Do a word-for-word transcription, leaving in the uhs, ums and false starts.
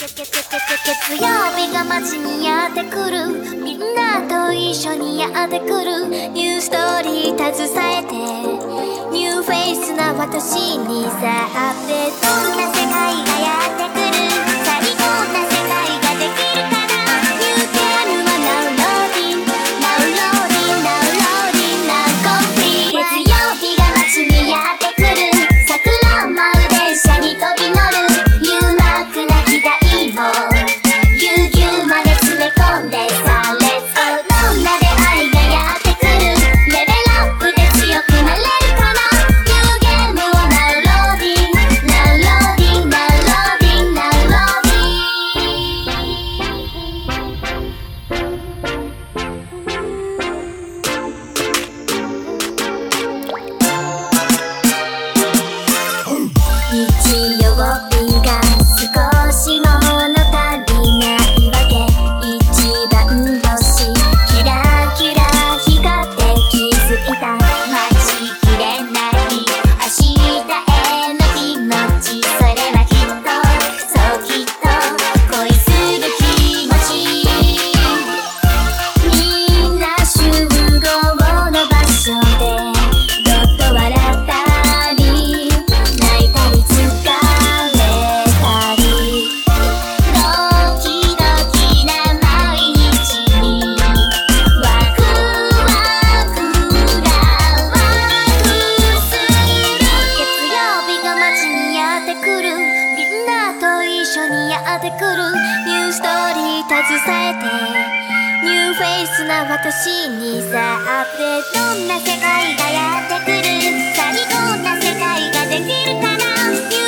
月曜日が街にやってくる、みんなと一緒にやってくる。ニューストーリー携えてニューフェイスな私にさあってどんな世界がやってくる、さあどんな世界ができるかな。ニューゲームは Now loading Now loading Now loading Now complete。 月曜日が街にやってくる、桜舞う電車に飛び乗る。誘惑な機代もぎゅうぎゅうまで詰め込んでさあ Let's go。 どんな出会いがやってくる、レベルアップで強くなれるかな。ニューゲームを Now loading Now loading Now loading Now loading。 日曜日が少しも物足りないわけ。一番星キラキラ光って気づいた。待ちきれない明日への気持ち、それはきっとそうきっと恋する気持ち。みんな集合の場所でどっと笑ったり泣いたり疲れたり、ドキドキな毎日にワクワクがワクすぎる。月曜日が街にやってくる、みんなと一緒にやってくる。ニューストーリー携えてニューフェイスな私にさあってどんな世界がやってくる、さあどんな世界ができるかな。